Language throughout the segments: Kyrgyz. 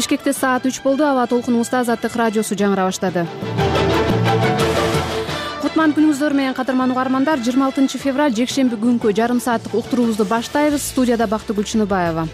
Бишкекте саат 3 болду. Аба толкунубузда Азаттык радиосу жаңыра баштады. Кутман күнүңүздөр менен кадырман угармандар. 26 февраль жекшемби күнкү жарым сааттык уктуруубузду баштайбыз. Студияда Бактыгүл Чыныбаева.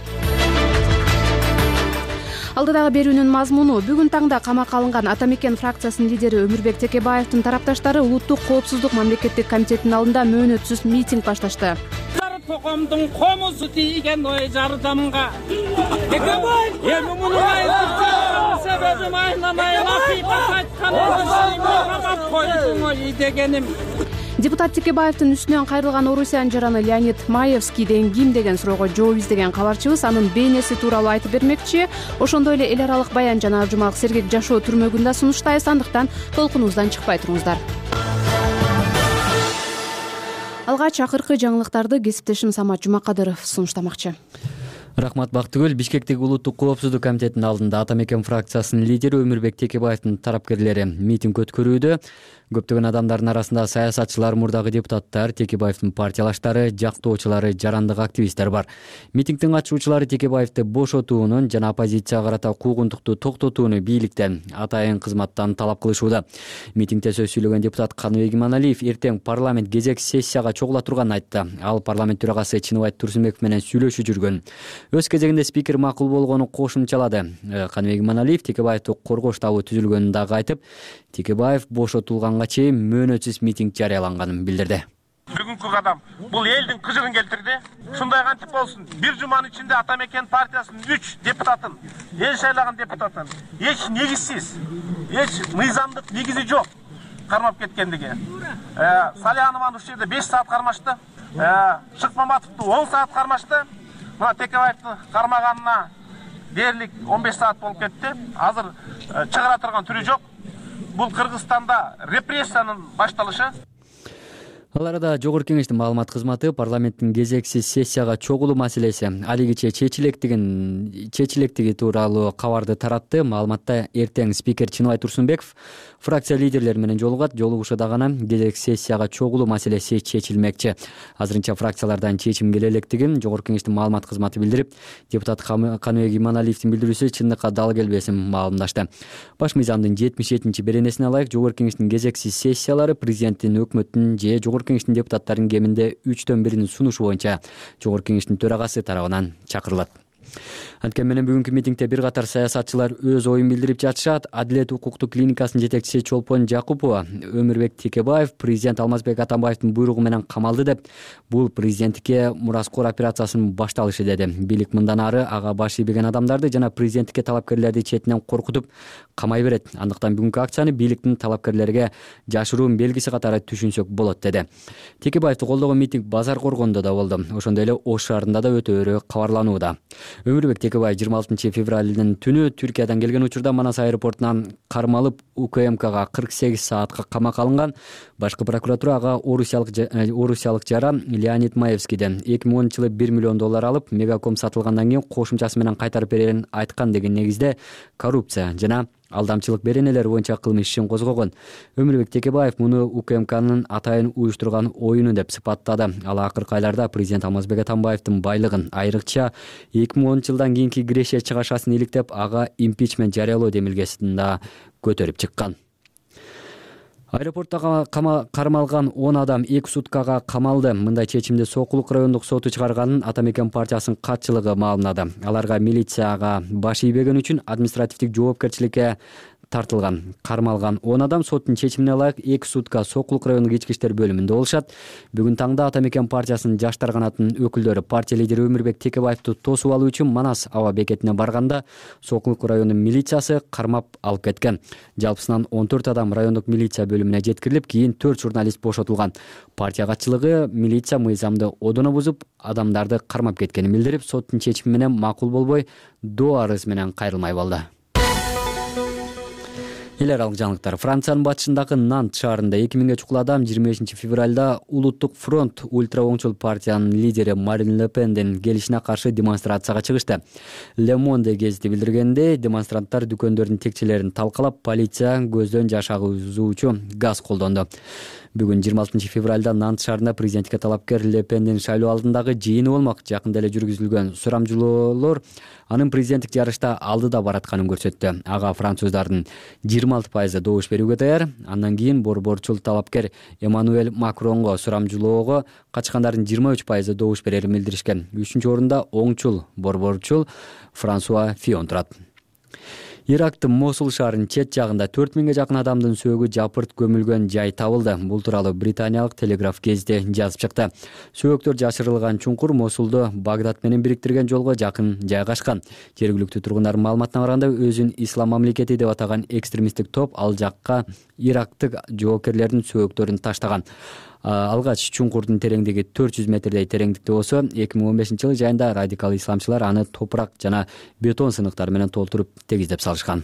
Алдыдагы берүүнүн мазмуну: бүгүн таңда камакка алынган Ата Мекен фракциясынын лидери Өмүрбек Текебаевдин тарапташтары Улуттук коопсуздук мамлекеттик комитетинин алдында мөөнөтсүз митинг башташты. Toqomdun qomusu tiygen oy jarıdamınga. Tekebay! Munu ayırtırım sebebim aylamay lafiqa qaytkanım qabat koydum oy degenim. Депутат Текебаевдин үстүнөн кайрылган Орусиянын жараны Леонид Маевскийден ким деген суроого жооп издеген кабарчыбыз анын бейнеси тууралуу айтып бермекчи. Ошондой эле эл аралык баян жана жумалык сергек жашоо түрмөгүн да сунуштайбыз. Андыктан толкунубуздан чыкпай туруңуздар. Алгач акыркы жаңылыктарды кесиптешим Самат Жумакадыров сунуштамакчы. Рахмат Бактыгүл. Бишкектеги Улуттук коопсуздук комитетинин алдында Ата Мекен фракциясынын лидери Өмүрбек Текебаевдин тарапкерлери митинг өткөрүүдө. Көптөгөн адамдардын арасында саясатчылар, мурдагы депутаттар, Текебаевдин партиялаштары, жактоочулары, жарандык активисттер бар. Митингдин катышуучулары Текебаевди бошотуунун жана оппозицияга карата куугунтукту токтотууну бийликтен, атайын кызматтан талап кылышууда. Митингде сөз сүйлөгөн депутат Каныбек Иманалиев эртең парламент кезек сессияга чогула турганын айтты. Ал парламент төрагасы Чыныбай Турсунбеков менен сүйлөшүп жүргөн. Өз кезегинде спикер макул болгонун кошумчалады. Каныбек Иманалиев Текебаевди коргоо штабы түзүлгөнүн дагы айтып, Текебаев бошотулганга чейин мөөнөтсүз митинг жарыяланганын билдирди. Бүгүнкү кадам бул элдин кыжыгын келтирди. Ушундай кантип болсун? Бир жуманын ичинде Ата Мекен партиясынын 3 депутатын, эл шайлаган депутатын эч негизсиз, эч мыйзамдык негизи жок кармап кеткендиги. Салианованы ушул жерде 5 саат кармашты. Шыкмаматовду 10 саат кармашты. Мына Текебаевди кармаганына дээрлик 15 саат болуп кетти. Азыр чыгара турган түрү жок. Бул Кыргызстанда репрессиянын башталышы. Ал арада Жогорку Кеңештин маалымат кызматы парламенттин кезексиз сессияга чогулуу маселеси алигиче чечилектиги тууралуу кабарды таратты. Маалыматта эртең спикер Чыныбай Турсунбеков фракция лидерлери менен жолугат. Жолугушуда гана кезек сессияга чогулуу маселеси чечилмекчи. Азырынча фракциялардан чечим келе электигин Жогорку Кеңештин маалымат кызматы билдирип, депутат Каныбек Иманалиевдин билдирүүсү чындыкка дал келбесин маалымдашты. Баш мыйзамдын 77-беренесине ылайык Жогорку Кеңештин кезексиз сессиялары президенттин, өкмөттүн же Жогорку Кеңештин депутаттарынын кеминде 3/1 сунушу боюнча Жогорку Кеңештин төрагасы тарабынан чакырылат. Анткени менен бүгүнкү митингде бир катар саясатчылар өз оюн билдирип жатышат. Адилет укуктук клиникасынын жетекчиси Чолпон Жакупова Өмүрбек Текебаев президент Алмазбек Атамбаевдин буйругу менен камалды деп, бул президенттикке мураскор операциясынын башталышы деди. Бийлик мындан ары ага баш ийбеген адамдарды жана президенттикке талапкерлерди четинен коркутуп камай берет. Андыктан бүгүнкү акцияны бийликтин талапкерлерге жашыруун белгиси катары түшүнсөк болот деди. Текебаевди колдогон митинг Базар Коргондо да болду. Ошондой эле Ош шаарында да өтөөрү кабарланууда. Өмүрбек Текебаев 26 февралдын түнү Түркиядан келген учурда Манас аэропортунан кармалып УКМКга 48 саатка камакка алынган. Башкы прокуратура ага орусиялык жара Леонид Маевскийден 2010-жылы $1 миллион алып, Мегаком сатылгандан кийин кошумчасы менен кайтарып берерин айткан деген негизде коррупция жана алдамчылык беренелер боюнча кылмыш ишин козгогон. Өмүрбек Текебаев муну УКМКнын атайын уюштурган оюну деп сыпаттады. Ал акыркы айларда президент Алмазбек Атамбаевдин байлыгын, айрыкча 2010-жылдан кийинки Грешия чыгашасын иликтеп, ага импичмент жарыялоо демилгесин да көтөрүп чыккан. Аэропортто кармалган 10 адам 2 суткага камалды. Мындай чечимди Сокулук райондук соту чыгарганын Ата Мекен партиясынын катчылыгы маалымдады. Аларга милицияга баш ийбеген үчүн административдик жоопкерчиликке тартылган. Кармалган 10 адам соттун чечимине ылайык 2 сутка Сокулук райондук ички иштер бөлүмүндө болушат. Бүгүн таңда Ата Мекен партиясынын жаштар канатынын өкүлдөрү партия лидери Өмүрбек Текебаевди тосуп алуу үчүн Манас аба бекетине барганда Сокулук районунун милициясы кармап алып кеткен. Жалпысынан 14 адам райондук милиция бөлүмүнө жеткирилип, кийин 4 журналист бошотулган. Партия катчылыгы милиция мыйзамды одоно бузуп, адамдарды кармап кеткенин билдирип, соттун чечими менен макул болбой, доо арыз менен кайрылмай болду. Эл аралык жаңылыктар. Франциянын батышындагы Нант шаарында 2000ге чукул адам 25 февралда Улуттук фронт ультра оңчул партиянын лидери Марин Ле Пендин келишине каршы демонстрацияга чыгышты. Le Monde гезити билдиргенде, демонстранттар дүкөндөрдүн текчелерин талкалап, полиция көздөн жаш агызуучу газ колдонду. Бүгүн 26 февралда Нант шаарында президенттикке талапкер Ле Пендин шайлоо алдындагы жыйыны болмок. Жакында эле жүргүзүлгөн сурамжылоолор анын президенттик жарышта алдыда баратканын көрсөттү. Ага француздардын 26% добуш берүүгө даяр. Андан кийин борборчул талапкер Эммануэль Макронго сурамжылоого катышкандардын 23% добуш берерин билдиришкен. 3-чү орунда оңчул борборчул Франсуа Фион турат. Ирактын Мосул шаарынын чет жагында 4000ге жакын адамдын сөөгү жапырт көмүлгөн жай табылды. Бул тууралуу британиялык Телеграф гезити жазып чыкты. Сөөктөр жашырылган чуңкур Мосулду Багдад менен бириктирген жолго жакын жайгашкан. Жергиликтүү тургундардын маалыматына караганда, өзүн ислам мамлекети деп атаган экстремисттик топ ал жакка ирактык жоокерлердин сөөктөрүн таштаган. Алгач чуңкурдун тереңдиги 400 метрдей тереңдикте болсо, 2015-жылы жайында радикал исламчылар аны топурак жана бетон сыныктары менен толтуруп тегиздеп салышкан.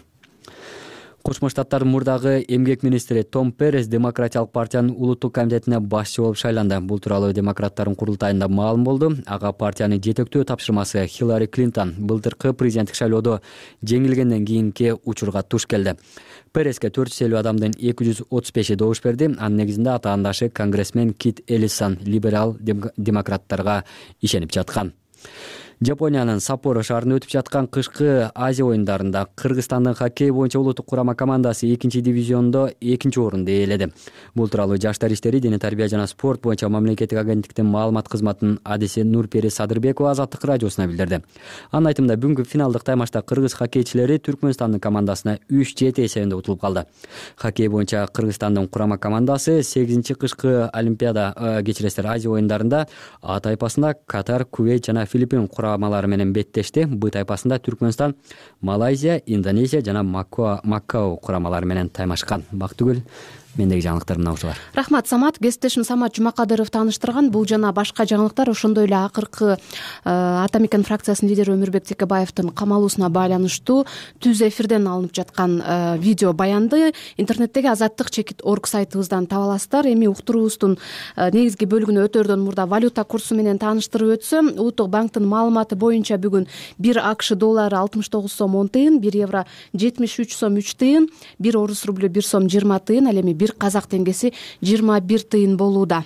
Кошмо Штаттардын мурдагы эмгек министри Том Перес Демократиялык партиянын улуттук комитетине башчы болуп шайланды. Бул тууралуу демократтардын курултайында маалым болду. Ага партиянын жетектөө тапшырмасы Хиллари Клинтон былтыркы президенттик шайлоодо жеңилгенден кийинки учурга туш келди. Переске 450 адамдын 235 добуш берди. Анын негизинде атаандашы конгрессмен Кит Эллисон либерал демократтарга ишенип жаткан. Жапониянын Саппоро шаарында өтүп жаткан кышкы Азия оюндарында Кыргызстандын хоккей боюнча улуттук курама командасы 2-дивизиондо 2-орунду ээледи. Бул тууралуу Жаштар иштери, дене тарбия жана спорт боюнча мамлекеттик агенттиктин маалымат кызматынын адиси Нурпери Садырбекова Азаттык радиосуна билдирди. Анын айтымында, бүгүнкү финалдык таймашта кыргыз хоккейчилери Түркмөнстандын командасына 3-7 эсебинде утулуп калды. Хоккей боюнча Кыргызстандын курама командасы 8-кышкы Олимпиада Азия оюндарында А тайпасында Катар, Кувейт жана Филиппин курамалары менен беттешти. Б тайпасында Түркмөнстан, Малайзия, Индонезия жана Макао курамалары менен таймашкан. Бактыгүл, мендеги жаңылыктар мына ушулар. Рахмат, Самат. Кесиптешим Самат Жумакадыров тааныштырган. Бул жана башка жаңылыктар ошондой эле акыркы Атамекен фракциясынын лидери Өмүрбек Текебаевдин камалуусуна байланыштуу түз эфирден алынып жаткан видео баянды интернеттеги Азаттык.org сайтыбыздан таба аласыздар. Эми уктуруубуздун негизги бөлүгүнө өтөрдөн мурда валюта курсу менен тааныштырып өтсөм, Улуттук банктын маалыматы боюнча бүгүн 1 АКШ доллары 69 сом 10 тыйын, 1 евро 73 сом 3 тыйын, 1 орус рублю 1 сом 20 тыйын, ал эми 1 казак теңгеси 21 тыйын болууда.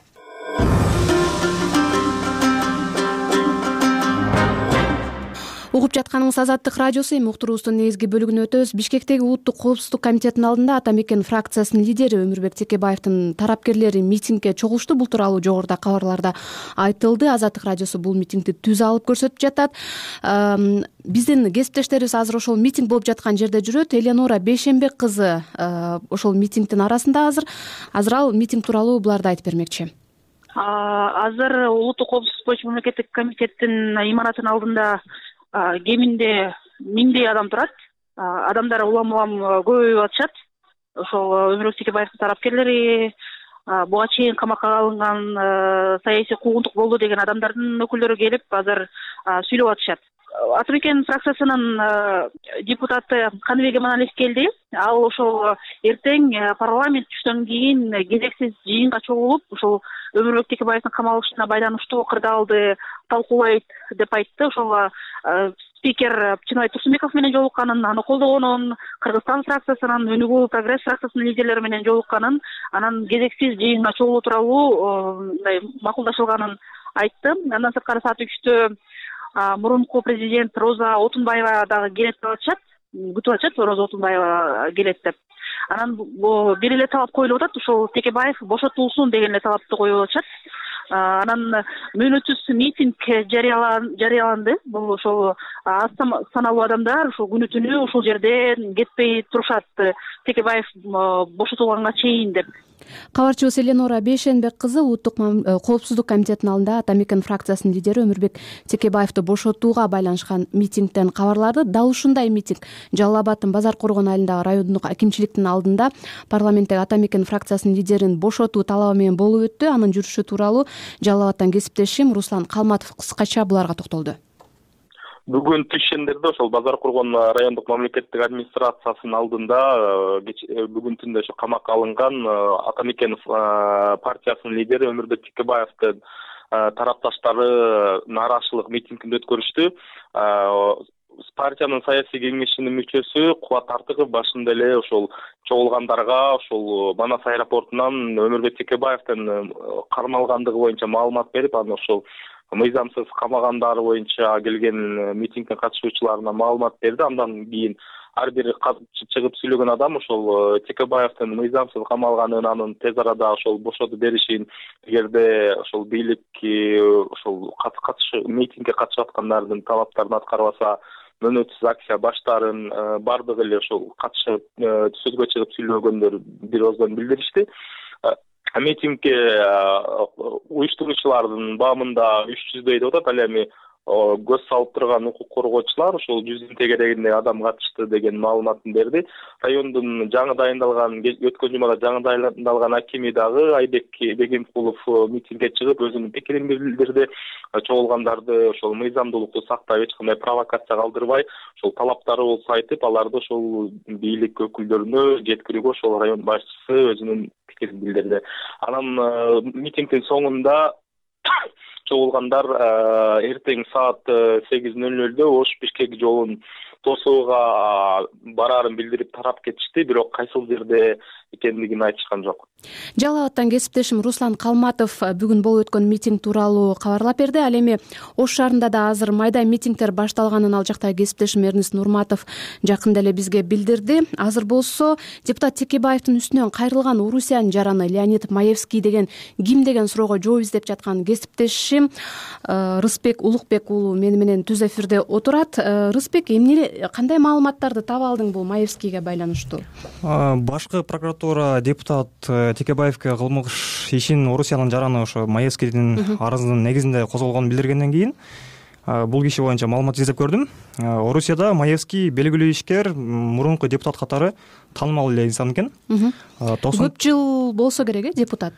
Угуп жатканыңыз Азаттык радиосу. Эми уктуруубуздун негизги бөлүгүнө өтөбүз. Бишкектеги улуттук коопсуздук комитетинин алдында Атамекен фракциясынын лидери Өмүрбек Текебаевдин тарапкерлери митингге чогулушту. Бул тууралуу жогоруда кабарларда айтылды. Азаттык радиосу бул митингди түз алып көрсөтүп жатат. Биздин кесиптештерибиз азыр ошол митинг болуп жаткан жерде жүрөт. Эленора Бейшенбек кызы ошол митингдин арасында азыр ал митинг тууралуу буларды айтып бермекчи. Азыр улуттук коопсуздук боюнча мамлекеттик комитеттин имаратынын алдында кеминде 1000дей адам турат. Адамдар улам көбөйүп атышат. Ошол Өмүрбек Текебаевдин тарапкерлери, буга чейин камакка алынган, саясий куугунтук болду деген адамдардын өкүлдөрү келип азыр сүйлөп атышат. Атамекен фракциясынын депутаты Каныбек Эманалиев келди. Ал ошол эртең парламент түштөн кийин кезексиз жыйынга чогулуп, ошол Өмүрбек Текебаевдин камалышына байланыштуу кырдаалды талкуулайт деп айтты. Ошол спикер Чыныбай Турсунбеков менен жолукканын, аны колдогонун, Кыргызстан фракциясынын, Өнүгүү Прогресс фракциясынын лидерлери менен жолукканын, анан кезексиз жыйынга чогулуу тууралуу макулдашылганын айтты. Андан сырткары саат 3-тө мурунку президент Роза Отунбаева дагы келет деп атышат. Күтүп атышат, Роза Отунбаева келет деп. Анан бир эле талап коюлуп атат, ошол Текебаев бошотулсун деген эле талапты коюп атышат. Анан мөөнөтсүз митинг жарыяланды. Бул ошол аз саналуу адамдар ошол күнү түнү ошол жерден кетпей турушат, Текебаев бошотулганга чейин деп. Кабарчыбыз Эленора Бейшенбек кызы Улуттук коопсуздук комитетинин алдында Атамекен фракциясынын лидери Өмүрбек Текебаевди бошотууга байланышкан митингден кабарларды. Дал ушундай митинг Жалал Абадтын Базар Коргон айылындагы райондук акимчиликтин алдында парламенттеги Атамекен фракциясынын лидерин бошотуу талабы менен болуп өттү. Анын жүрүшү тууралуу Жалал Абадтан кесиптешим Руслан Калматов кыскача буларга токтолду. Бүгүн түшендерде ошол Базар Коргон райондук мамлекеттик администрациясынын алдында бүгүн түндө ошо камакка алынган Атамекен партиясынын лидери Өмүрбек Текебаевдин тарапташтары нааразычылык митингин өткөрүштү. партиянын саясий кеңешинин мүчөсү Кубат Артыков башында эле ошол чогулгандарга ошол Манас аэропортунан Өмүрбек Текебаевдин кармалгандыгы боюнча маалымат берип, анан ошол мыйзамсыз камагандары боюнча келген митингке катышуучуларына маалымат берди. Андан кийин ар бир чыгып сүйлөгөн адам ошол Текебаевдин мыйзамсыз камалганын, анын тез арада ошол бошотуп беришин, эгерде ошол бийлик ошол митингге катышып аткандардын талаптарын аткарбаса мөөнөтсүз акция баштаарын бардыгы эле ошол катышып сөзгө чыгып сүйлөгөндөр бир ооздон билдиришти. Митингге уюштуруучулардын баамында 300дөй деп атат. Ал эми көз салып турган укук коргоочулар ошол 100 тегерегинде адам катышты деген маалыматын берди. Райондун жаңы дайындалган, өткөн жумада жаңы дайындалган акими дагы Айбек Бегимкулов митингге чыгып өзүнүн пикирин билдирди. Чогулгандарды ошол мыйзамдуулукту сактап, эч кандай провокация калтырбай, ошол талаптары болсо айтып, аларды ошол бийлик өкүлдөрүнө жеткирүүгө ошол район башчысы өзүнүн пикирин билдирди. Анан митингдин соңунда чогулгандар эртең саат 8:00 Ош Бишкек жолун тосууга бараарын билдирип тарап кетишти, бирок кайсыл жерде экендигин айтышкан жок. Жалал абадтан кесиптешим Руслан Калматов бүгүн болуп өткөн митинг тууралуу кабарлап берди. Ал эми Ош шаарында да азыр майда митингдер башталганын ал жакта кесиптешим Эрнест Нурматов жакында эле бизге билдирди. Азыр болсо депутат Текебаевдин үстүнөн кайрылган Орусиянын жараны Леонид Маевский деген ким деген суроого жооп издеп жаткан кесиптешим Рыспек Улукбек уулу мени менен түз эфирде отурат. Рыспек, эмне кандай маалыматтарды таба алдың бул Маевскийге байланыштуу? Башкы прокуратура депутат Текебаевге кылмыш ишин Орусиянын жараны ошо Маевскийдин арызынын негизинде козголгонун билдиргенден кийин бул киши боюнча маалымат издеп көрдүм. Орусияда Маевский белгилүү ишкер, мурунку депутат катары таанымал эле инсан экен. Көп жыл болсо керек, депутат.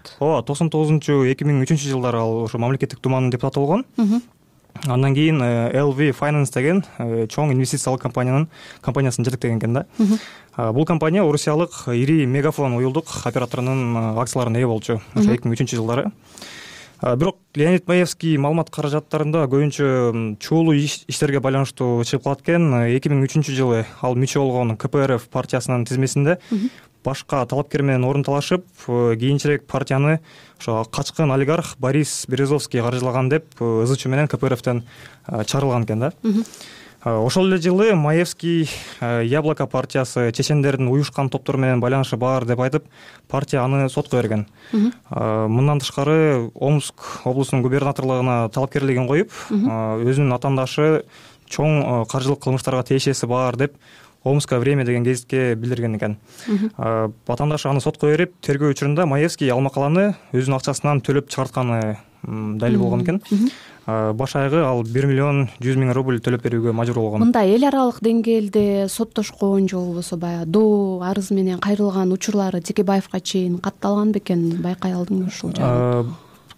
99-2003 жылдары ал ошо мамлекеттик думанын депутаты болгон. Андан кийин LV Finance деген чоң инвестициялык компаниясын жетектеген экен да. Бул компания орусиялык ири Мегафон уюлдук операторунун акцияларына ээ болчу ошо 2003 жылдары. Бирок Леонид Маевский маалымат каражаттарында көбүнчө чуулуу иштерге байланыштуу чыгып калат экен. 2003 жылы ал мүчө болгон КПРФ партиясынын тизмесинде башка талапкер менен орун талашып, кийинчерээк партияны ошо качкын олигарх Борис Березовский каржылаган деп ызы-чуу менен КПРФтен чыгарылган экен да. Ошол эле жылы Маевский Яблоко партиясы чечендердин уюшкан топтору менен байланышы бар деп айтып, партия аны сотко берген. Мындан тышкары Омск облусунун губернаторлугуна талапкерлигин коюп, өзүнүн атаандашы чоң каржылык кылмыштарга тиешеси бар деп Омское время деген гезитке билдирген экен. Атаандашы аны сотко берип, тергөө учурунда Маевский ал макаланы өзүнүн акчасынан төлөп чыгартканы далил болгон экен. Баш айгы ал 1 миллион 100 миң рубль төлөп берүүгө мажбур болгон. Мындай эл аралык деңгээлде соттошкон же болбосо баягы доо арыз менен кайрылган учурлары Текебаевга чейин катталган бекен, байкай алдыңбы ушул жагы?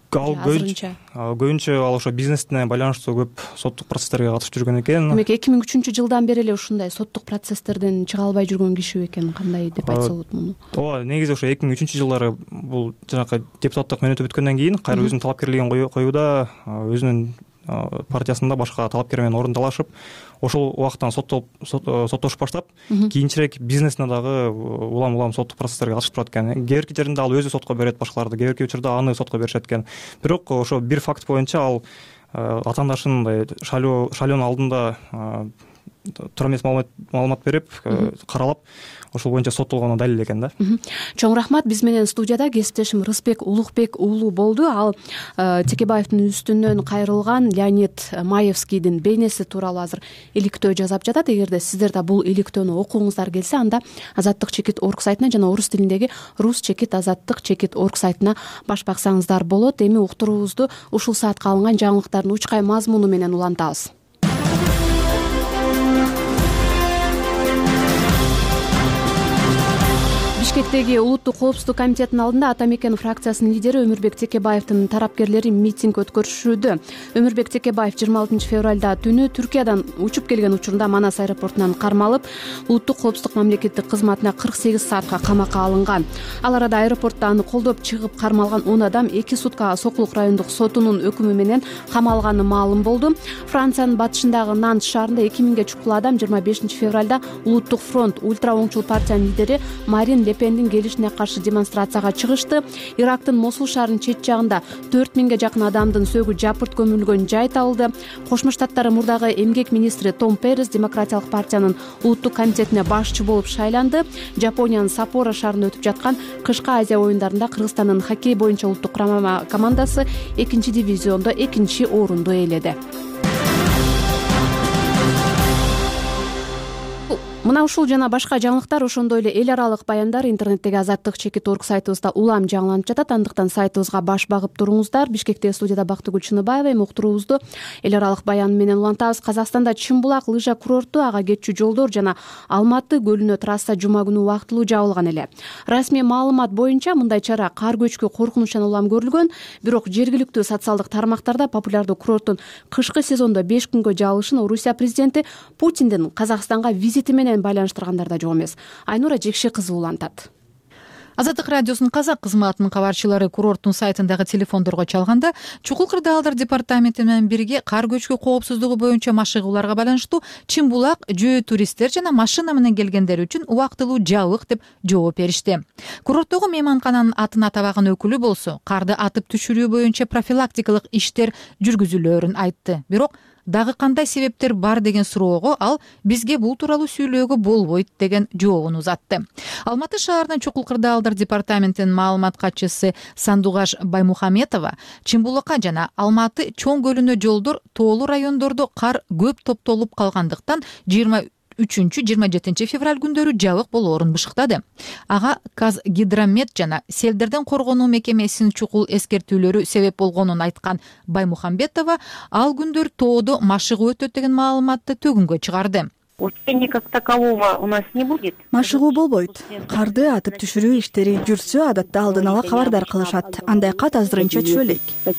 Көбүнчө ал ошо бизнесине байланыштуу көп соттук процесстерге катышып жүргөн экен. Демек 2003 жылдан бери эле ушундай соттук процесстерден чыга албай жүргөн киши бекен, кандай деп айтса болот муну? Ооба, негизи ошо 2003 жылдары бул жанакы депутаттык мөөнөтү бүткөндөн кийин кайра өзүнүн талапкерлигин коюуда, өзүнүн партиясында башка талапкер менен орун талашып, ошол убактан соттошуп баштап, кийинчерээк бизнесине дагы улам соттук процесстерге катышып турат экен. Кээ бирки жеринде ал өзү сотко берет башкаларды, кээ бирки учурда аны сотко беришет экен. Бирок ошо бир факт боюнча ал атаандашынын шайлоонун алдында туура эмес маалымат берип, каралап, ошол боюнча соттолгону далил экен да. Чоң рахмат. Биз менен студияда кесиптешим Рыспек Улукбек уулу болду. Ал Текебаевдин үстүнөн кайрылган Леонид Маевскийдин бейнеси тууралуу азыр иликтөө жасап жатат. Эгерде сиздер да бул иликтөөнү окуңуздар келсе, анда azattik.org сайтына жана орус тилиндеги rus.azattik.org сайтына баш баксаңыздар болот. Эми уктуруубузду ушул саатка алынган жаңылыктардын учкай мазмуну менен улантабыз. Бишкектеги улуттук коопсуздук комитетинин алдында Ата Мекен фракциясынын лидери Өмүрбек Текебаевдин тарапкерлери митинг өткөрүшүүдө. Өмүрбек Текебаев 26 февралда түнү Түркиядан учуп келген учурунда Манас аэропортунан кармалып, улуттук коопсуздук мамлекеттик кызматына 48 саатка камакка алынган. Ал арада аэропортто аны колдоп чыгып кармалган 10 адам 2 суткага Сокулук райондук сотунун өкүмү менен камалганы маалым болду. Франциянын батышындагы Нант шаарында 2000ге чукул адам 25 февралда Улуттук фронт ультра оңчул партиянын лидери Марин Ле Пендин келишине каршы демонстрацияга чыгышты. Ирактын Мосул шаарынын чет жагында 4000ге жакын адамдын сөөгү жапырт көмүлгөн жай табылды. Кошмо Штаттар мурдагы эмгек министри Том Перес Демократиялык партиянын улуттук комитетине башчы болуп шайланды. Жапониянын Саппоро шаарында өтүп жаткан кышкы Азия оюндарында Кыргызстандын хоккей боюнча улуттук курама командасы 2-дивизиондо 2-орунду ээледи. Мына ушул жана башка жаңылыктар, ошондой эле эл аралык баяндар интернеттеги Азаттык.org сайтыбызда улам жаңыланып жатат. Андыктан сайтыбызга баш багып туруңуздар. Бишкектеги студияда Бактыгүл Чыныбаева уктуруубузду эл аралык баян менен улантабыз. Казакстанда Чымбулак лыжа курорту, ага кетчү жолдор жана Алматы көлүнө трасса жума күнү убактылуу жабылган эле. Расмий маалымат боюнча мындай чара кар көчкү коркунучан улам көрүлгөн, бирок жергиликтүү социалдык тармактарда популярдуу курорттун кышкы сезондо 5 күнгө жабылышын Орусия президенти Путиндин Казакстанга визити менен байланыштыргандар да жок эмес. Айнура Жекши кызы улантат. Азаттык радиосунун казак кызматынын кабарчылары курорттун сайтындагы телефондорго чалганда чукул кырдаалдар департаменти менен бирге кар көчкү коопсуздугу боюнча машыгууларга байланыштуу Чымбулак жөө туристтер жана машина менен келгендер үчүн убактылуу жабык деп жооп беришти. Курорттогу мейманкананын атын атабаган өкүлү болсо карды атып түшүрүү боюнча профилактикалык иштер жүргүзүлөөрүн айтты. Бирок дагы кандай себептер бар деген суроого ал бизге бул тууралуу сүйлөөгө болбойт деген жообун узатты. Алматы шаарынын чукул кырдаалдар департаментинин маалымат катчысы Сандугаш Баймухаметова Чымбулакка жана Алматы чоң көлүнө жолдор тоолуу райондордо кар көп топтолуп калгандыктан 23-27 февраль күндөрү жабык болоорун бышыктады. Ага Казгидромет жана селдерден коргонуу мекемесинин чукул эскертүүлөрү себеп болгонун айткан Баймухамбетова ал күндөр тоодо машыгуу өтөт деген маалыматты төгүнгө чыгарды. Учения как такового у нас не будет. Машыгуу болбойт. Карды атып түшүрүү иштери жүрсө адатта алдын ала кабардар кылышат. Андай кат азырынча түшө элек.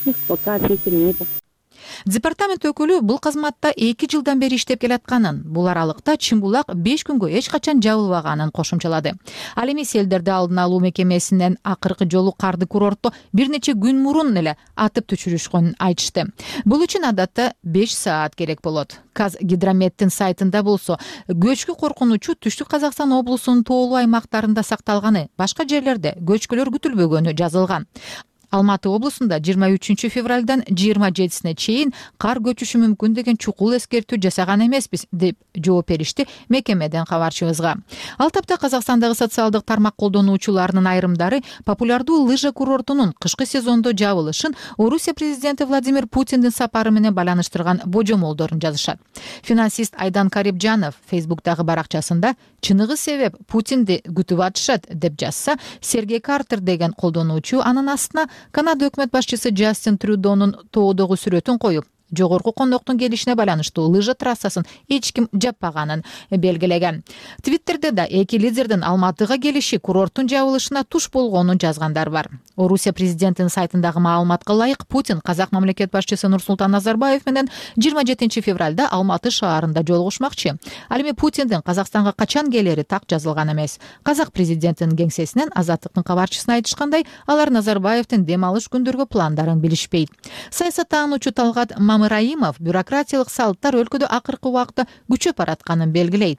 Департамент өкүлү бул кызматта 2 жылдан бери иштеп келатканын, бул аралыкта Чымбулак 5 күнгө эч качан жабылбаганын кошумчалады. Ал эми селдерди алдын алуу мекемесинен акыркы жолу карды курортто бир нече күн мурун эле атып түшүрүшкөнүн айтышты. Бул үчүн адатта 5 саат керек болот. Казгидрометтин сайтында болсо көчкү коркунучу Түштүк Казакстан облусунун тоолуу аймактарында сакталганы, башка жерлерде көчкүлөр күтүлбөгөнү жазылган. Алматы облусунда 23 февралдан 27-сине чейин кар көчүшү мүмкүн деген чукул эскертүү жасаган эмеспиз деп жооп беришти мекемеден кабарчыбызга. Ал тапта Казакстандагы социалдык тармак колдонуучуларынын айрымдары популярдуу лыжа курортунун кышкы сезондо жабылышын Орусия президенти Владимир Путиндин сапары менен байланыштырган божомолдорун жазышат. Финансист Айдан Карибжанов Фейсбуктагы баракчасында чыныгы себеп Путинди күтүп атышат деп жазса, Сергей Картер деген колдонуучу анын астына Канада өкмөт башчысы Джастин Трюдонун тоодогу сүрөтүн коюп, жогорку коноктун келишине байланыштуу лыжа трассасын эч ким жаппаганын белгилеген. Твиттерде да эки лидердин Алматыга келиши курорттун жабылышына туш болгонун жазгандар бар. Орусия президентинин сайтындагы маалыматка ылайык Путин казак мамлекет башчысы Нурсултан Назарбаев менен 27 февралда Алматы шаарында жолугушмакчы. Ал эми Путиндин Казакстанга качан келери так жазылган эмес. Казак президентинин кеңсесинен Азаттыктын кабарчысына айтышкандай, алар Назарбаевдин дем алыш күндөргө пландарын билишпейт. Саясаттануучу Талгат Мамыраимов бюрократиялык салттар өлкөдө акыркы убакта күчөп баратканын белгилейт.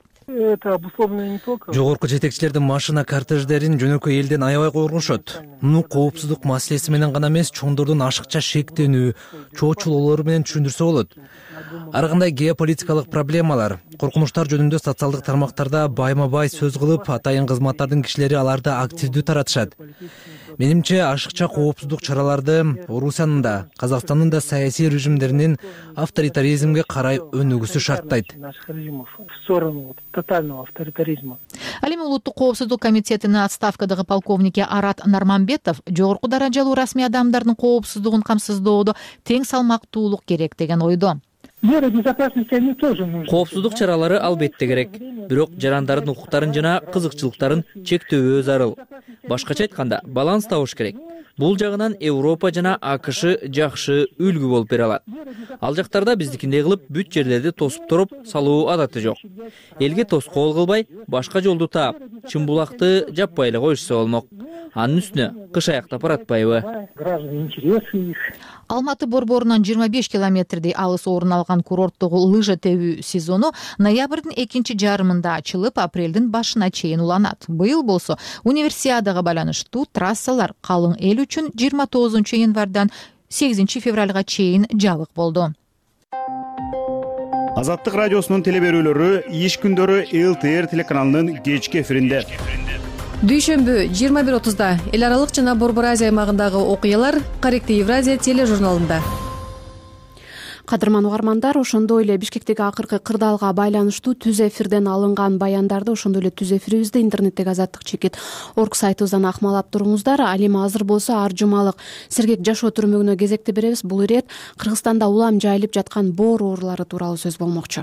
Жогорку жетекчилердин машина кортеждерин жөнөкөй элден аябай коргошот. Муну коопсуздук маселеси менен гана эмес, чоңдордун ашыкча шектенүү, чоочулоолору менен түшүндүрсө болот. Ар кандай геополитикалык проблемалар, коркунучтар жөнүндө социалдык тармактарда байма-бай сөз кылып, атайын кызматтардын кишилери аларды активдүү таратышат. Менимче ашыкча коопсуздук чараларды Орусиянын да, Казакстандын да саясий режимдеринин авторитаризмге карай өнүгүүсү шарттайт. Ал эми улуттук коопсуздук комитетинин отставкадагы полковники Арат Нарманбетов жогорку даражалуу расмий адамдардын коопсуздугун камсыздоодо тең салмактуулук керек деген ойдо. меры безопасности они тоже нужны. Коопсуздук чаралары албетте керек. Бирок жарандардын укуктарын жана кызыкчылыктарын чектөө зарыл. Башкача айтканда, баланс табыш керек. Бул жагынан Европа жана АКШ жакшы үлгү болуп бере алат. Ал жактарда биздикиндей кылып бүт жерлерди тосуп туруп салуу адаты жок. Элге тоскоол кылбай, башка жолду таап, Чымбулакты жаппай эле коюшса болмок. Анын үстүнө кыш аяктап баратпайбы? Алматы борборунан 25 километрдей алыс орун алган курорттогу лыжа тебүү сезону ноябрдын экинчи жарымында ачылып, апрелдин башына чейин уланат. Быйыл болсо универсиадага байланыштуу трассалар калың эл үчүн 29 январдан 8 февралга чейин жабык болду. Азаттык радиосунун телеберүүлөрү иш күндөрү ЛТР телеканалынын кечки эфиринде. Дүйшөмбү 21:30да эл аралык жана Борбор Азия аймагындагы окуялар Корректив Евразия тележурналында. Кадырман угармандар, ошондой эле Бишкектеги акыркы кырдаалга байланыштуу түз эфирден алынган баяндарды ошондой эле түз эфирибизде интернеттеги азаттык чекит орг сайтыбыздан акмалап туруңуздар. Ал эми азыр болсо ар жумалык сергек жашоо түрмөгүнө кезекти беребиз. Бул ирет Кыргызстанда улам жайылып жаткан боор оорулары тууралуу сөз болмокчу.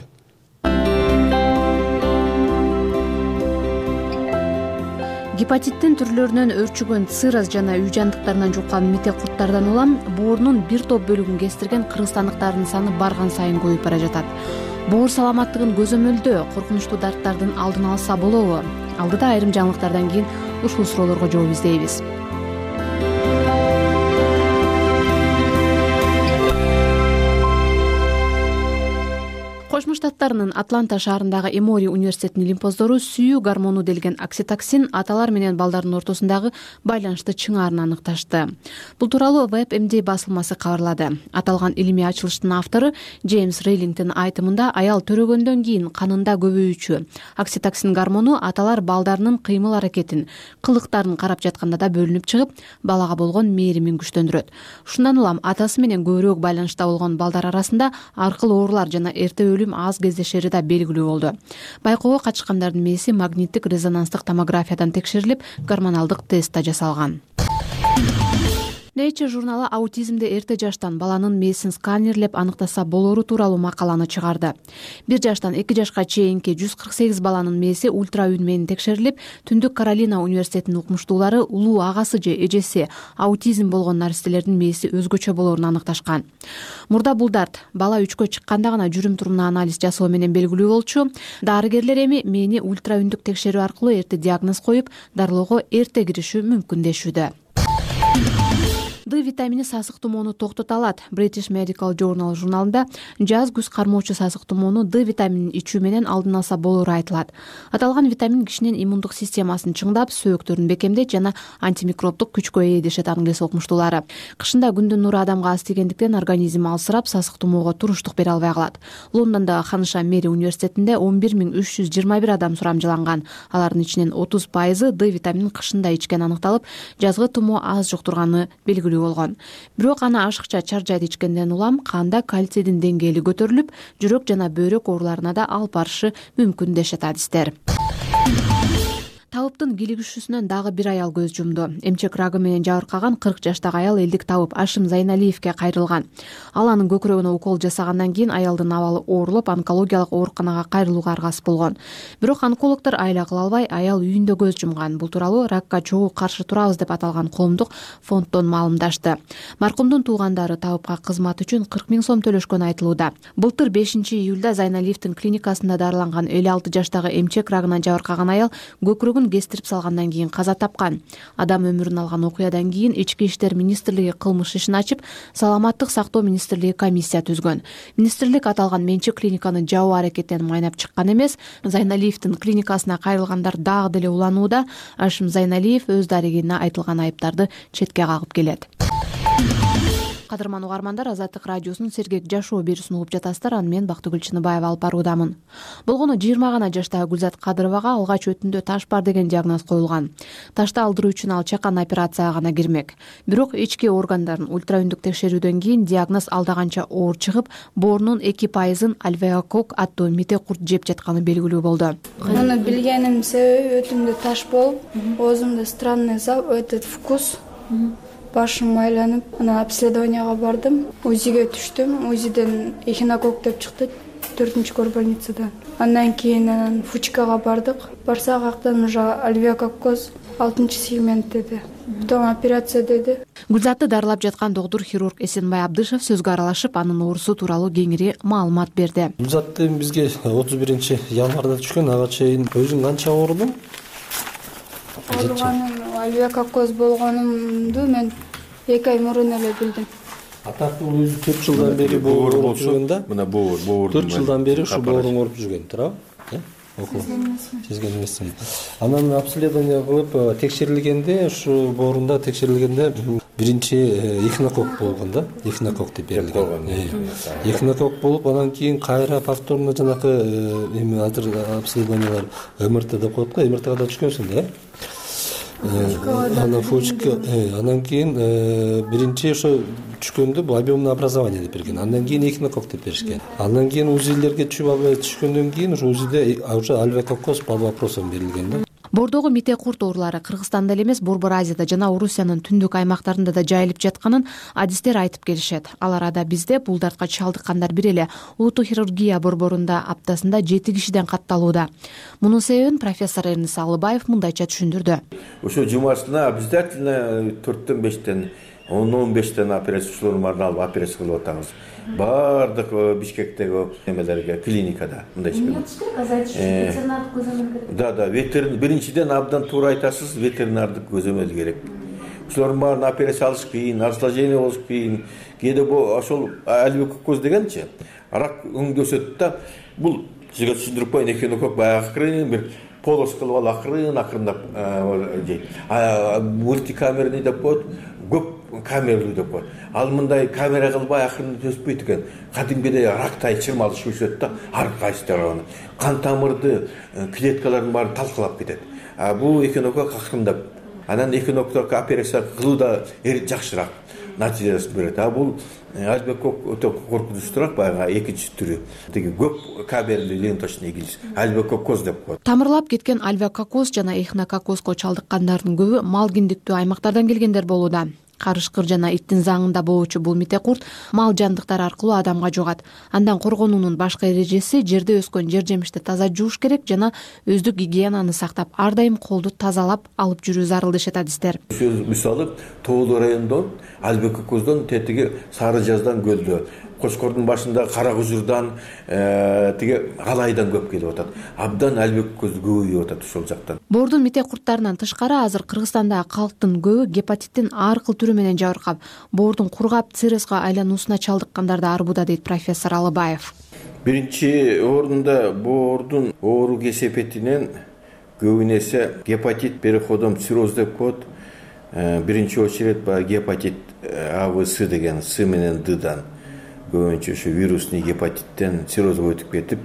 Гепатиттин түрлөрүнөн өрчүгөн цироз жана үй жандыктарынан жуккан мите курттардан улам боорунун бир топ бөлүгүн кестирген кыргызстандыктардын саны барган сайын көбөйүп бара жатат. Боор саламаттыгын көзөмөлдөө, коркунучтуу дарттардын алдын алса болобу? Алдыда айрым жаңылыктардан кийин ушул суроолорго жооп издейбиз. Кошмо Штаттарынын Атланта шаарындагы Эмори университетинин лимпоздору сүйүү гормону делген окситоксин аталар менен балдардын ортосундагы байланышты чыңаарын аныкташты. Бул тууралуу WebMD басылмасы кабарлады. Аталган илимий ачылыштын автору Джеймс Рейлингтин айтымында аял төрөгөндөн кийин канында көбөйүүчү окситоксин гормону аталар балдарынын кыймыл аракетин, кылыктарын карап жатканда да бөлүнүп чыгып, балага болгон мээримин күчтөндүрөт. Ушундан улам атасы менен көбүрөөк байланышта болгон балдар арасында аркыл оорулар жана эрте өлүм аз кездешери да белгилүү болду. Байкоого катышкандардын мээси магниттик резонанстык томографиядан текшерилип, гормоналдык тест да жасалган. Nature журналы аутизмди эрте жаштан баланын мээсин сканерлеп аныктаса болору тууралуу макаланы чыгарды. 1 жаштан 2 жашка чейинки 148 баланын мээси ультра үн менен текшерилип, Түндүк Каролина университетинин укмуштуулары улуу агасы же эжеси аутизм болгон наристелердин мээси өзгөчө болорун аныкташкан. Мурда бул дарт бала 3кө чыкканда гана жүрүм турумуна анализ жасоо менен белгилүү болчу. Дарыгерлер эми мээни ультра үндүк текшерүү аркылуу эрте диагноз коюп, дарылоого эрте киришүү мүмкүн дешүүдө. D витамини сасык тумоону токтото алат. British Medical Journal журналында жаз-күз кармоочу сасык тумоону D витаминин ичүү менен алдын алса болору айтылат. Аталган витамин кишинин иммундук системасын чыңдап, сөөктөрүн бекемдейт жана антимикробдук күчкө ээ дешет англис окумуштуулары. Кышында күндүн нуру адамга аз тийгендиктен организм алсырап, сасык тумоого туруштук бере албай калат. Лондондогу Ханыша Мэри университетинде 11321 адам сурамжыланган. Алардын ичинен 30% D витаминин кышында ичкен аныкталып, жазгы тумоо аз жуктурганы белгилүү болгон. Бирок аны ашыкча чаржайт ичкенден улам канда кальцийдин деңгээли көтөрүлүп, жүрөк жана бөйрөк ооруларына да алып барышы мүмкүн дешет адистер. Табыптын килигишүүсүнөн дагы бир аял көз жумду. Эмчек рагы менен жабыркаган 40 жаштагы аял элдик табып Ашим Зайналиевке кайрылган. Ал анын көкүрөгүнө укол жасагандан кийин аялдын абалы оорулуп, онкологиялык ооруканага кайрылууга аргасыз болгон. Бирок онкологдор айла кыла албай, аял үйүндө көз жумган. Бул тууралуу Ракка чогуу каршы турабыз деп аталган коомдук фонддон маалымдашты. Маркумдун туугандары табыпка кызмат үчүн 40 000 сом төлөшкөнү айтылууда. Былтыр 5-июлда Зайналиевдин клиникасында дарыланган 56 жаштагы эмчек рагынан жабыркаган аял көкүрөгүн кестирип салгандан кийин каза тапкан. Адам өмүрүн алган окуядан кийин Ички иштер министрлиги кылмыш ишин ачып, Саламаттык сактоо министрлиги комиссия түзгөн. Министрлик аталган менчик клиниканы жабуу аракетин майнап чыккан эмес. Зайналиевдин клиникасына кайрылгандар дагы деле уланууда. Ашим Зайналиев өз дарегине айтылган айыптарды четке кагып келет. Кадырман угармандар, Азаттык радиосунун сергек жашоо берүүсүн угуп жатасыздар. Аны мен Бактыгүл Чыныбаева алып баруудамын. Болгону 20 гана жаштагы Гүлзат Кадыровага алгач өтүндө таш бар деген диагноз коюлган. Ташты алдыруу үчүн ал чакан операцияга гана кирмек. Бирок ички органдарын ультра үндүк текшерүүдөн кийин диагноз алдаганча оор чыгып, боорунун 2%-ын альвеокок аттуу мите курт жеп жатканы белгилүү болду. Муну билгеним себеби өтүмдө таш болуп, оозумда странный этот вкус. башым айланып, анан обследованияга бардым. УЗИге түштүм. УЗИден эхинококк деп чыкты, 4-көр больницадан. Андан кийин фучкага бардык. Барсак актан уже альвеококкоз 6-сегмент деди. Потом операция деди. Гүлзатты дарылап жаткан доктур хирург Эсенбай Абдышев сөзгө аралашып, анын оорусу тууралуу кеңири маалымат берди. Гүлзатты бизге 31-январда түшкөн, ага чейин өзүң канча оорудуң? Ооруганым альвеококкоз болгонумду мен 2 ай мурун эле билдим. Атактуу өзү 4 жылдан бери боор ооруп жүргөн да. Мына боор 4 жылдан бери ушу бооруң ооруп жүргөн, туурабы? Сезген эмесмин. Анан обследование кылып текшерилгенде, ушу боорунда текшерилгенде биринчи эхинококк болгон да, эхинококк деп берилген. Эхинококк болуп, анан кийин кайра повторно жанакы эми азыр обследованиялар МРТ деп коет го, МРТга да түшкөнсүң да. Анан фучка, анан кийин биринчи ошо түшкөндө бул объемное образование деп берген. Андан кийин эхинококк деп беришкен. Андан кийин УЗИлерге түшкөндөн кийин ушу УЗИде уже альвеококкоз под вопросом берилген да. Боордогу мите курт оорулары Кыргызстанда эле эмес, Борбор Азияда жана Орусиянын түндүк аймактарында да жайылып жатканын адистер айтып келишет. Ал арада бизде бул дартка чалдыккандар бир эле улуттук хирургия борборунда аптасында 7 кишиден катталууда. Мунун себебин профессор Эрнис Алыбаев мындайча түшүндүрдү. Ошо жумасына обязательно 4-5тен 10-15тен операцияларга арналып операция кылып атабыз. Бардык Бишкектеги немелерге, клиникада мындай ветеринардык көзөмөл керек. Да, биринчиден абдан туура айтасыз, ветеринардык көзөмөл керек. Ошолордун баарын операция алыш кыйын, осложнение болуш кыйын. Кээде ошол альвеококкоз дегенчи рак өңдө өсөт да. Бул сизге түшүндүрүп коеюн, эхинококк баягы акырын бир полос кылып алып акырындап жейт. Мультикамерный деп коет, көп камералуу деп коет. Ал мындай камера кылбай акырын өспөйт экен. Кадимгидей рактай чырмалыш өсөт да, ар кайсы тарабына. Кан тамырды, клеткалардын баары талкалап кетет. Бул эхинококк акырындап. Анан эхинококко операция кылуу да жакшыраак натыйжасын берет. Бул альвеококк өтө коркунучтуураак, баягы экинчи түрү. Тиги көп камералуу ленточный гильз, альвеококкоз деп коет. Тамырлап кеткен альвеококкоз жана эхинококкозго чалдыккандардын көбү мал киндиктүү аймактардан келгендер болууда. Карышкыр жана иттин заңында болуучу бул мите курт мал жандыктар аркылуу адамга жугат. Андан коргонуунун башкы эрежеси жерде өскөн жер жемишти таза жууш керек жана өздүк гигиенаны сактап, ар дайым колду тазалап алып жүрүү зарыл дешет адистер. Мисалы, тоолуу райондон альвеококкоздон тетиги Сары Жаздан көлдө, Кошкордун башында Кара Кужурдан, тиги Алайдан көп келип атат. Абдан альвеококкоз көбөйүп атат ошол жактан. Боордун мите курттарынан тышкары азыр Кыргызстанда калктын көбү гепатиттин ар кыл түрү менен жабыркап, боордун кургап циррозго айлануусуна чалдыккандарды арбууда дейт профессор Алыбаев. Биринчи орунда боордун оору кесепетинен көбү нерсе гепатит переходом цирроз деп коет. Биринчи очередь гепатит АВС деген С менен Ддан көбүнчө ушу вирусный гепатиттен циррозго өтүп кетип,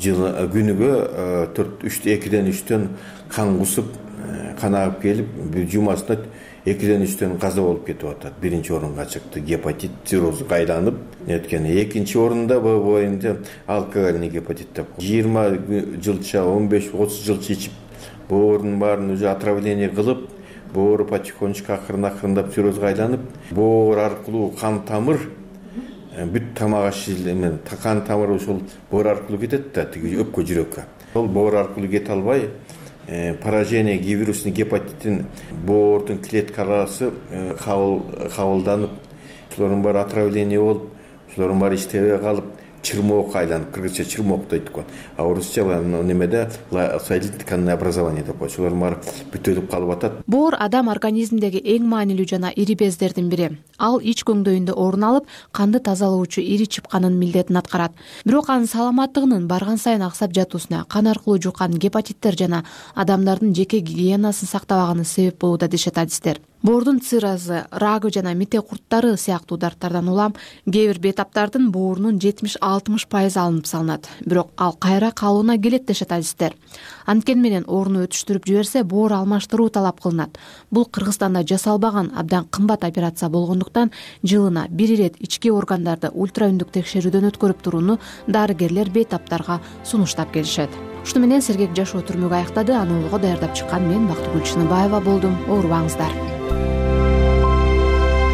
күнүгө 2-ден 3төн кан кусуп, кан агып келип, бир жумасына 2-ден 3төн каза болуп кетип атат. Биринчи орунга чыкты гепатит циррозго айланып, эткени экинчи орунда боюнча алкогольный гепатит деп. 20 жылча, 15-30 жылча ичип, боордун баарын уже отравление кылып, боору потихонечку акырындап циррозго айланып, боор аркылуу кан тамыр бүт тамак ашылмен кан тамыры ушул боор аркылуу кетет да, тиги өпкө жүрөккө. Сол боор аркылуу кете албай, поражение вирусный гепатиттин боордун клеткалары кабылданып, ошолордун баары отравление болуп, ошолордун баары иштебей калып, чырмоок айланып, кыргызча чырмоок дейт го. Орусча немеде соединительное образование деп коет. Ошолордун баары бүтөлүп калып атат. Боор адам организминдеги эң маанилүү жана ири бездердин бири. Ал ич көңдөйүндө орун алып, канды тазалоочу ири чыпканын милдетин аткарат. Бирок анын саламаттыгынын барган сайын аксап жатуусуна кан аркылуу жуккан гепатиттер жана адамдардын жеке гигиенасын сактабаганы себеп болууда дешет адистер. Боордун циррозу, рагы жана мите курттары сыяктуу дарттардан улам кээ бир бейтаптардын боорунун 70-60% алынып салынат. Бирок ал кайра калууна келет дешет адистер. Анткени менен орун өтүштүрүп жиберсе, боор алмаштыруу талап кылынат. Бул Кыргызстанда жасалбаган абдан кымбат операция болгондуктан жылына бир ирет ички органдарды ультраүндүк текшерүүдөн өткөрүп турууну дарыгерлер бейтаптарга сунуштап келишет. Ушуну менен сергек жашоо түрмөгү аяктады. Аны улуга даярдап чыккан мен Бактыгүл Чыныбаева болдум. Оорубаңыздар.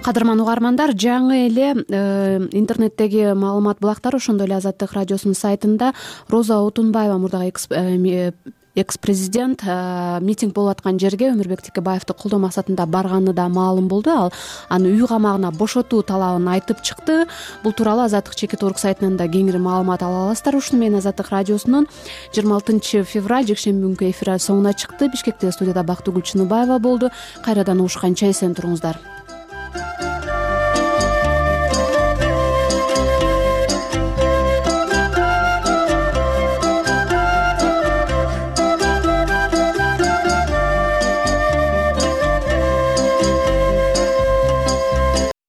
Кадырман угармандар, жаңы эле интернеттеги маалымат булактары, ошондой эле Азаттык радиосунун сайтында Роза Отунбаева мурдагы экс-президент митинг болуп аткан жерге Өмүрбек Текебаевди колдоо максатында барганы да маалым болду. Ал аны үй камагына бошотуу талабын айтып чыкты. Бул тууралуу Азаттык чекит орг сайтынан да кеңири маалымат ала аласыздар. Ушуну менен Азаттык радиосунун 26 февраль жекшемби күнкү эфир соңуна чыкты. Бишкектеги студияда Бактыгүл Чыныбаева болду. Кайрадан угушканча эсен туруңуздар.